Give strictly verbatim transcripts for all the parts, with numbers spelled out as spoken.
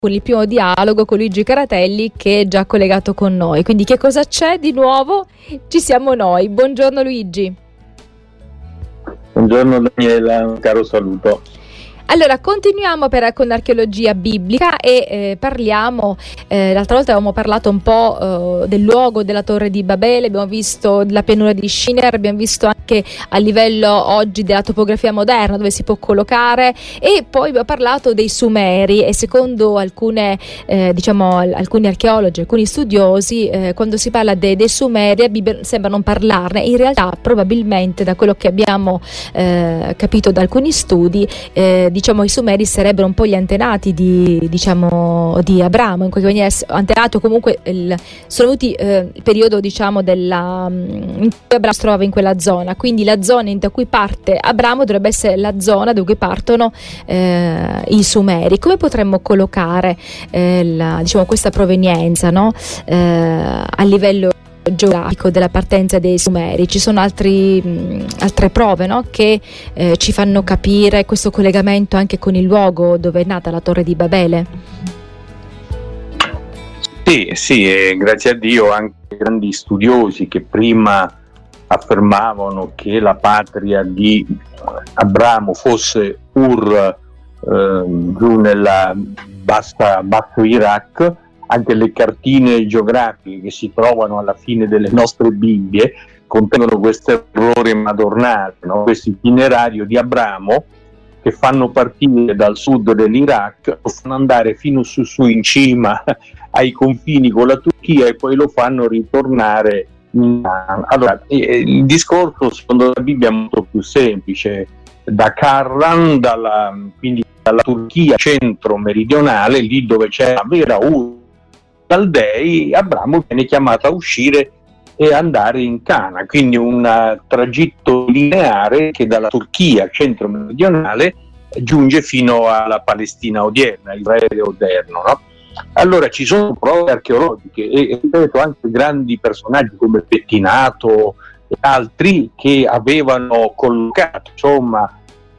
con il primo dialogo con Luigi Caratelli, che è già collegato con noi. Quindi che cosa c'è di nuovo? Ci siamo noi. Buongiorno Luigi. Buongiorno Daniela, un caro saluto. Allora, continuiamo per, con l'archeologia biblica e eh, parliamo, eh, l'altra volta avevamo parlato un po' eh, del luogo della Torre di Babele, abbiamo visto la pianura di Shinar, abbiamo visto anche a livello oggi della topografia moderna dove si può collocare, e poi abbiamo parlato dei Sumeri, e secondo alcune, eh, diciamo, alcuni archeologi, alcuni studiosi, eh, quando si parla de, dei Sumeri, la Bibbia sembra non parlarne. In realtà probabilmente, da quello che abbiamo eh, capito da alcuni studi, eh, diciamo i Sumeri sarebbero un po' gli antenati di, diciamo, di Abramo, in qualche maniera antenati, o comunque il, sono venuti eh, il periodo, diciamo, della, in cui Abramo si trovava in quella zona, quindi la zona da cui parte Abramo dovrebbe essere la zona da cui partono eh, i Sumeri. Come potremmo collocare eh, la, diciamo, questa provenienza, no? eh, a livello geografico della partenza dei Sumeri? Ci sono altri, mh, altre prove, no? che eh, ci fanno capire questo collegamento anche con il luogo dove è nata la Torre di Babele? Sì, sì, e grazie a Dio anche grandi studiosi che prima affermavano che la patria di Abramo fosse Ur, eh, giù nella bassa, basso Iraq. Anche le cartine geografiche che si trovano alla fine delle nostre Bibbie contengono questo errore madornale, no? Questo itinerario di Abramo che fanno partire dal sud dell'Iraq, lo fanno andare fino su, su in cima ai confini con la Turchia e poi lo fanno ritornare in... Allora, il discorso secondo la Bibbia è molto più semplice. Da Karran, dalla, quindi dalla Turchia centro-meridionale, lì dove c'è la vera Ur Caldei, Abramo viene chiamato a uscire e andare in Cana, quindi un tragitto lineare che dalla Turchia centro-meridionale giunge fino alla Palestina odierna, Israele odierno, no? Allora ci sono prove archeologiche e, ripeto, anche grandi personaggi come Pettinato e altri che avevano collocato, insomma,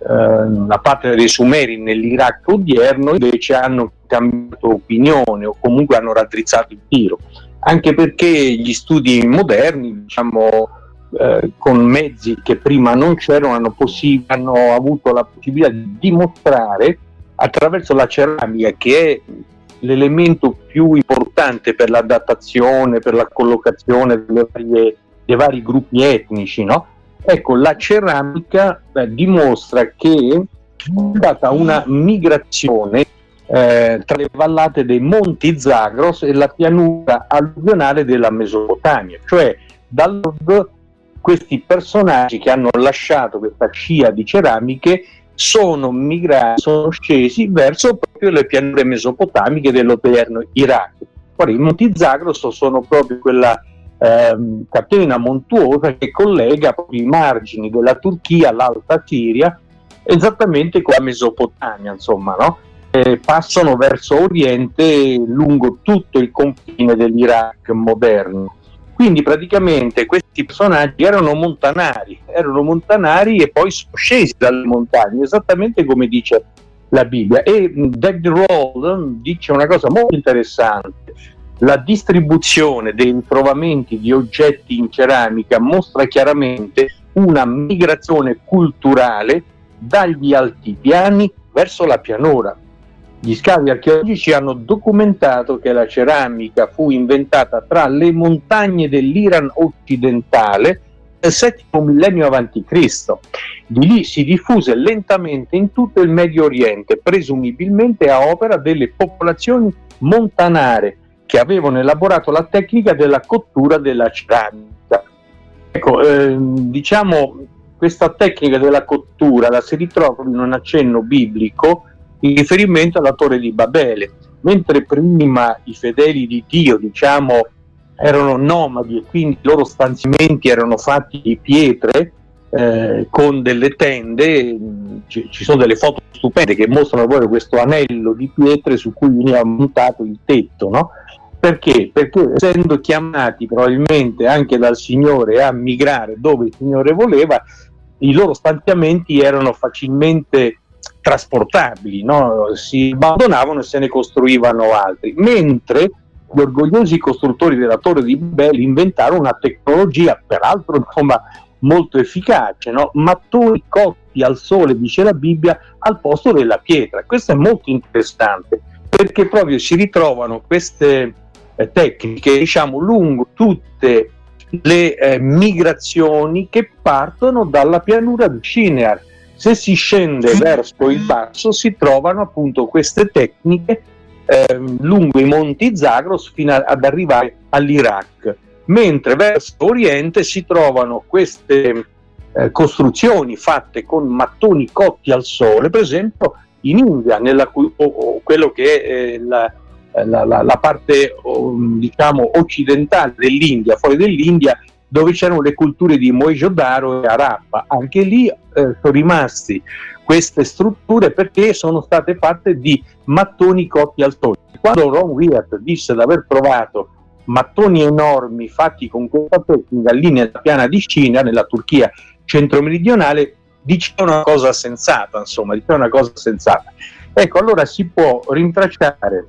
la patria dei Sumeri nell'Iraq odierno, invece hanno cambiato opinione o comunque hanno raddrizzato il tiro, anche perché gli studi moderni, diciamo, eh, con mezzi che prima non c'erano, hanno, possi- hanno avuto la possibilità di dimostrare attraverso la ceramica, che è l'elemento più importante per la datazione, per la collocazione delle varie, dei vari gruppi etnici, no? Ecco, la ceramica eh, dimostra che è stata una migrazione eh, tra le vallate dei Monti Zagros e la pianura alluvionale della Mesopotamia, cioè dal nord questi personaggi che hanno lasciato questa scia di ceramiche sono migrati, sono scesi verso proprio le pianure mesopotamiche dell'odierno Iraq. Ora, i Monti Zagros sono proprio quella Ehm, catena montuosa che collega i margini della Turchia all'Alta Siria, esattamente con la Mesopotamia, insomma, no? Eh, passano verso oriente lungo tutto il confine dell'Iraq moderno. Quindi praticamente questi personaggi erano montanari, erano montanari e poi sono scesi dalle montagne, esattamente come dice la Bibbia. E David Roll dice una cosa molto interessante: la distribuzione dei ritrovamenti di oggetti in ceramica mostra chiaramente una migrazione culturale dagli altipiani verso la pianura. Gli scavi archeologici hanno documentato che la ceramica fu inventata tra le montagne dell'Iran occidentale nel settimo millennio avanti Cristo. Di lì si diffuse lentamente in tutto il Medio Oriente, presumibilmente a opera delle popolazioni montanare che avevano elaborato la tecnica della cottura della ceramica. Ecco, eh, diciamo, questa tecnica della cottura la si ritrova in un accenno biblico in riferimento alla Torre di Babele. Mentre prima i fedeli di Dio, diciamo, erano nomadi e quindi i loro stanziamenti erano fatti di pietre, eh, con delle tende, ci, ci sono delle foto stupende che mostrano proprio questo anello di pietre su cui veniva montato il tetto, no? Perché? Perché essendo chiamati probabilmente anche dal Signore a migrare dove il Signore voleva, i loro stanziamenti erano facilmente trasportabili, no? Si abbandonavano e se ne costruivano altri, mentre gli orgogliosi costruttori della Torre di Babele inventarono una tecnologia, peraltro insomma molto efficace, no? Mattoni cotti al sole, dice la Bibbia, al posto della pietra. Questo è molto interessante, perché proprio si ritrovano queste eh, tecniche, diciamo, lungo tutte le eh, migrazioni che partono dalla pianura di Shinar. Se si scende verso il basso si trovano appunto queste tecniche eh, lungo i monti Zagros fino a, ad arrivare all'Iraq, mentre verso oriente si trovano queste eh, costruzioni fatte con mattoni cotti al sole, per esempio in India, nella, o, o quello che è eh, la, la, la, la parte o, diciamo occidentale dell'India, fuori dell'India, dove c'erano le culture di Mohenjo-Daro e Harappa. Anche lì eh, sono rimasti queste strutture perché sono state fatte di mattoni cotti al sole. Quando Ron Wyatt disse di aver trovato mattoni enormi fatti con questa tecnica lì nella piana di Shinar, nella Turchia centro-meridionale, diceva una cosa sensata, insomma, diceva una cosa sensata. Ecco, allora si può rintracciare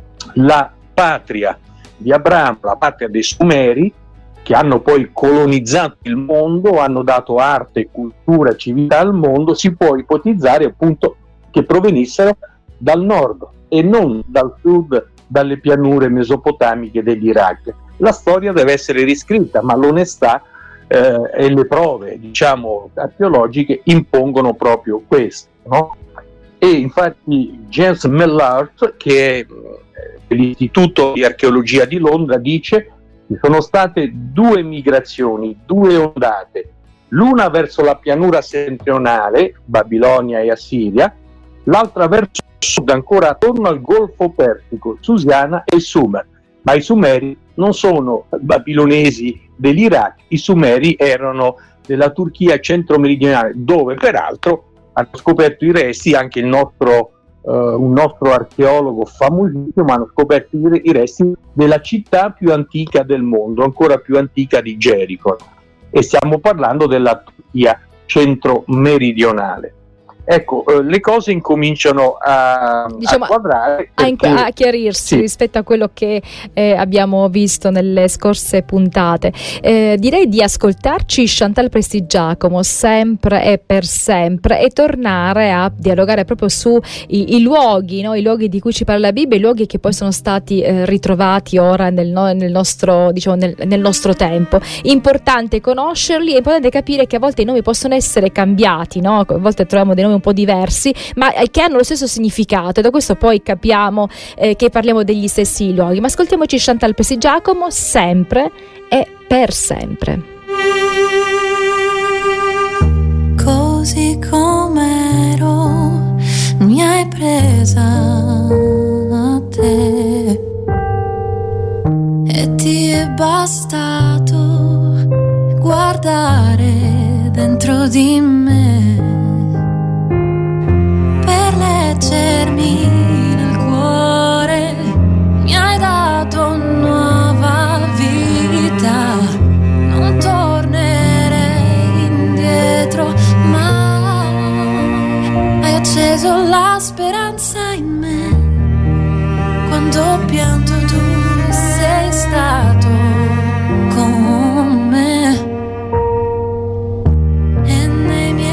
la patria di Abramo, la patria dei Sumeri, che hanno poi colonizzato il mondo, hanno dato arte, cultura, civiltà al mondo. Si può ipotizzare appunto che provenissero dal nord e non dal sud, dalle pianure mesopotamiche dell'Iraq. La storia deve essere riscritta, ma l'onestà eh, e le prove, diciamo, archeologiche impongono proprio questo, no? E infatti James Mellart, che è l'Istituto di Archeologia di Londra, dice: ci sono state due migrazioni, due ondate, l'una verso la pianura settentrionale, Babilonia e Assiria, l'altra verso sud, ancora attorno al Golfo Persico, Susiana e Sumer. Ma i Sumeri non sono babilonesi dell'Iraq, i Sumeri erano della Turchia centro-meridionale, dove peraltro hanno scoperto i resti, anche il nostro Uh, un nostro archeologo famosissimo, hanno scoperto i, i resti della città più antica del mondo, ancora più antica di Gerico, e stiamo parlando della Turchia centro-meridionale. Ecco, eh, le cose incominciano a, diciamo, a quadrare, a, inc- a chiarirsi, sì, rispetto a quello che eh, abbiamo visto nelle scorse puntate. Eh, direi di ascoltarci Chantal Prestigiacomo, sempre e per sempre, e tornare a dialogare proprio su i, i luoghi, no? I luoghi di cui ci parla la Bibbia, i luoghi che poi sono stati eh, ritrovati ora nel, no, nel nostro, diciamo, nel, nel nostro tempo. Importante conoscerli, è importante capire che a volte i nomi possono essere cambiati, no? A volte troviamo dei nomi un po' diversi, ma che hanno lo stesso significato, e da questo poi capiamo eh, che parliamo degli stessi luoghi. Ma ascoltiamoci Chantal Prestigiacomo, sempre e per sempre. Così com'ero mi hai presa a te e ti è bastato guardare dentro di me per leggermi nel cuore, mi hai dato nuova vita, non tornerei indietro mai, hai acceso la speranza in me, quando ho pianto tu sei stato con me, e nei miei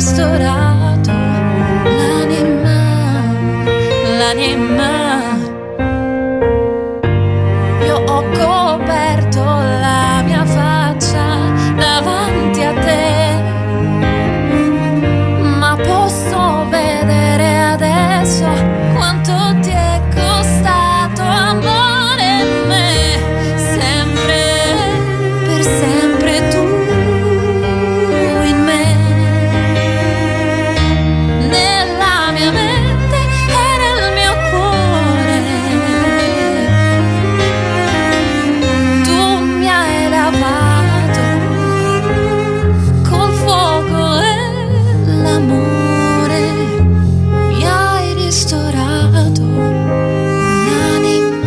ristorato l'anima, l'anima. Io ho coperto la mia faccia davanti a te, ma posso vedere adesso quanto ti è costato amore me, sempre, per sempre tu in me, nella mia mente e nel mio cuore. Tu mi hai lavato col fuoco e l'amore, mi hai ristorato l'anima.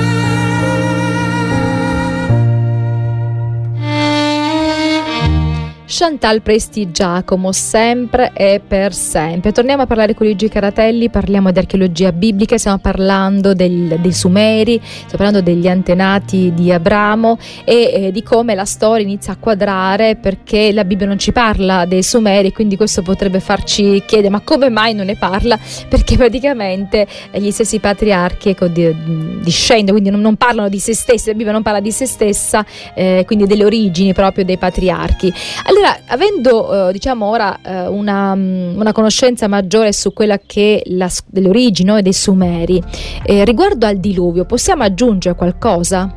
Chantal Prestigiacomo, sempre e per sempre. Torniamo a parlare con Luigi Caratelli, parliamo di archeologia biblica, stiamo parlando del, dei Sumeri, stiamo parlando degli antenati di Abramo e eh, di come la storia inizia a quadrare, perché la Bibbia non ci parla dei Sumeri, quindi questo potrebbe farci chiedere ma come mai non ne parla, perché praticamente eh, gli stessi patriarchi ecco, di, discendono, quindi non, non parlano di se stessi, la Bibbia non parla di se stessa, eh, quindi delle origini proprio dei patriarchi. Allora, avendo eh, diciamo ora eh, una, una conoscenza maggiore su quella che è la, delle origini no, dei Sumeri, eh, riguardo al diluvio, possiamo aggiungere qualcosa?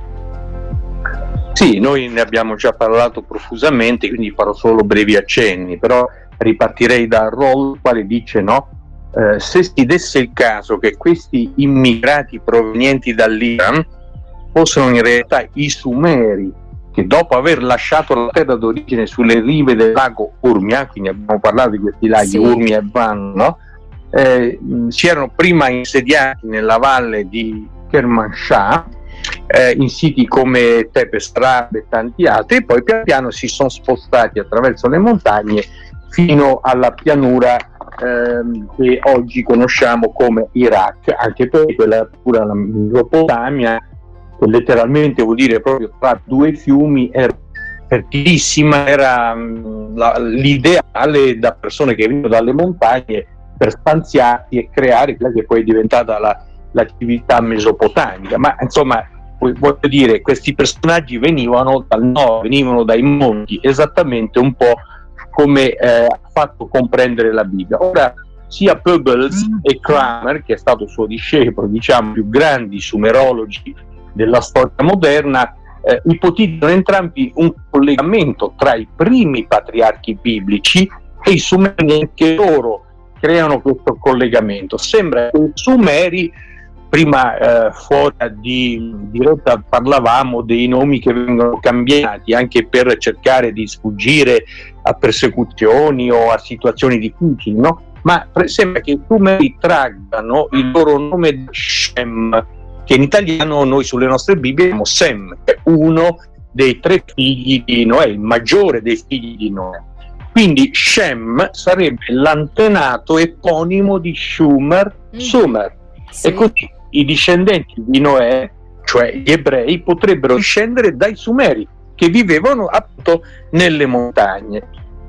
Sì, noi ne abbiamo già parlato profusamente, quindi farò solo brevi accenni, però ripartirei da Roll, il quale dice no, eh, se si desse il caso che questi immigrati provenienti dall'Iran fossero in realtà i Sumeri, che dopo aver lasciato la terra d'origine sulle rive del lago Urmia, quindi abbiamo parlato di questi laghi sì. Urmia e Van, no? eh, si erano prima insediati nella valle di Kermanshah, eh, in siti come Tepes Rab e tanti altri, e poi pian piano si sono spostati attraverso le montagne fino alla pianura ehm, che oggi conosciamo come Iraq, anche perché quella pure la Mesopotamia, che letteralmente vuol dire proprio tra due fiumi, era fertilissima, era um, la, l'ideale da persone che vengono dalle montagne per stanziarsi e creare quella che poi è diventata la, la civiltà mesopotamica. Ma insomma, voglio dire, questi personaggi venivano dal nord, venivano dai monti, esattamente un po' come eh, ha fatto comprendere la Bibbia. Ora, sia Pöbels e Kramer, che è stato suo discepolo, diciamo, più grandi sumerologi della storia moderna, eh, ipotizzano entrambi un collegamento tra i primi patriarchi biblici e i Sumeri, anche loro creano questo collegamento. Sembra che i Sumeri, prima eh, fuori di diretta parlavamo dei nomi che vengono cambiati anche per cercare di sfuggire a persecuzioni o a situazioni difficili, no? Ma sembra che i Sumeri traggano il loro nome da Shem, che in italiano noi sulle nostre Bibbie abbiamo Sem, che è uno dei tre figli di Noè, il maggiore dei figli di Noè. Quindi Shem sarebbe l'antenato eponimo di Schumer, mm. Sumer. Sì. E così i discendenti di Noè, cioè gli ebrei, potrebbero discendere dai Sumeri, che vivevano appunto nelle montagne.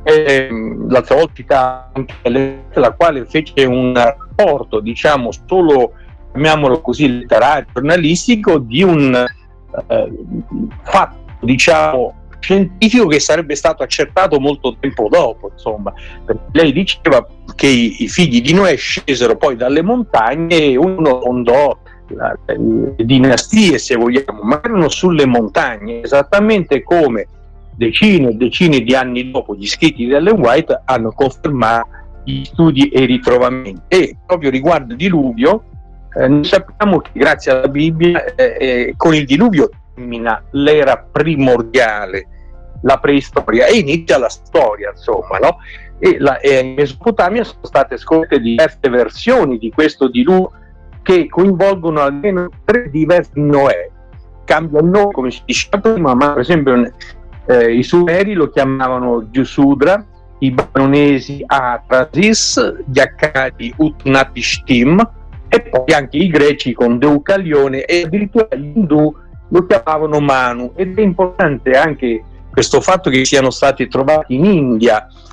E, l'altra volta citavo anche la quale fece un rapporto, diciamo, solo chiamiamolo così, letterario, giornalistico, di un eh, fatto, diciamo, scientifico che sarebbe stato accertato molto tempo dopo, insomma, perché lei diceva che i, i figli di Noè scesero poi dalle montagne e uno fondò la, le dinastie, se vogliamo, ma erano sulle montagne, esattamente come decine e decine di anni dopo gli scritti di Ellen White hanno confermato gli studi e i ritrovamenti. E proprio riguardo il diluvio, Eh, noi sappiamo che grazie alla Bibbia eh, eh, con il diluvio termina l'era primordiale, la preistoria, e inizia la storia, insomma, no? E, la, e in Mesopotamia sono state scoperte diverse versioni di questo diluvio che coinvolgono almeno tre diversi Noè. Cambia il nome, come si diceva prima, ma per esempio eh, i Sumeri lo chiamavano Giusudra, i Babilonesi Atrasis, gli Accadi Utnapishtim, e poi anche i greci con Deucalione, e addirittura gli indù lo chiamavano Manu. Ed è importante anche questo fatto che siano stati trovati in India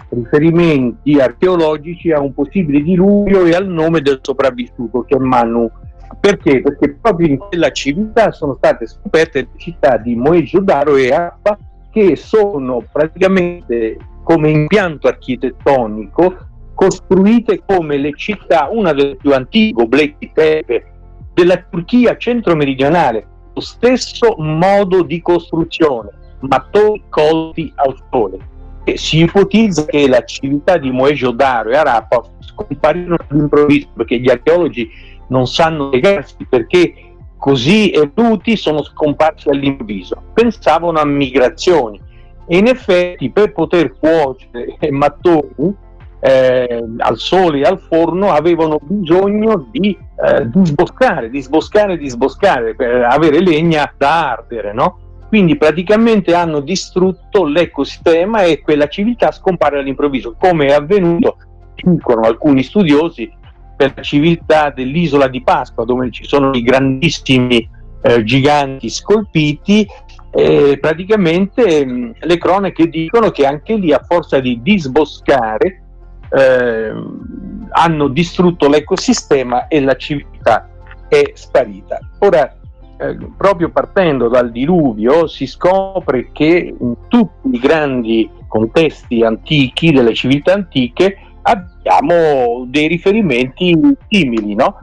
riferimenti archeologici a un possibile diluvio e al nome del sopravvissuto, che è Manu. Perché? Perché proprio in quella civiltà sono state scoperte le città di Mohenjo-Daro e Harappa, che sono praticamente come impianto architettonico costruite come le città, una delle più antiche, Göbekli Tepe, della Turchia centro-meridionale, lo stesso modo di costruzione, mattoni colti al sole. E si ipotizza che la civiltà di Mohenjo-Daro e Harappa scomparirono all'improvviso, perché gli archeologi non sanno spiegarsi perché così evoluti sono scomparsi all'improvviso. Pensavano a migrazioni e in effetti per poter cuocere mattoni eh, al sole e al forno avevano bisogno di eh, disboscare, disboscare, disboscare per avere legna da ardere, no? Quindi praticamente hanno distrutto l'ecosistema e quella civiltà scompare all'improvviso, come è avvenuto, dicono alcuni studiosi, per la civiltà dell'isola di Pasqua, dove ci sono i grandissimi eh, giganti scolpiti. E praticamente mh, le cronache dicono che anche lì, a forza di disboscare, eh, hanno distrutto l'ecosistema e la civiltà è sparita. Ora, eh, proprio partendo dal diluvio, si scopre che in tutti i grandi contesti antichi, delle civiltà antiche, abbiamo dei riferimenti simili, no?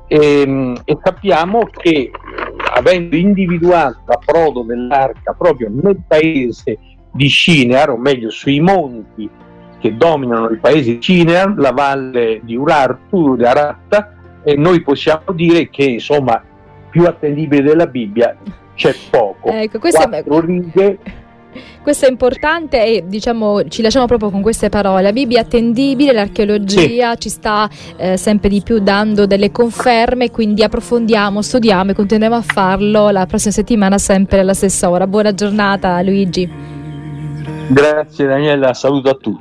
E, e sappiamo che, avendo individuato l'approdo dell'arca proprio nel paese di Shinar, o meglio sui monti che dominano il paese di Shinar, la valle di Urartu, di Aratta, e noi possiamo dire che, insomma, più attendibile della Bibbia c'è poco. Ecco, questo Quattro è... righe. Questo è importante e diciamo ci lasciamo proprio con queste parole. La Bibbia è attendibile, l'archeologia sì. ci sta eh, sempre di più dando delle conferme, quindi approfondiamo, studiamo e continuiamo a farlo la prossima settimana sempre alla stessa ora. Buona giornata Luigi. Grazie Daniela, saluto a tutti.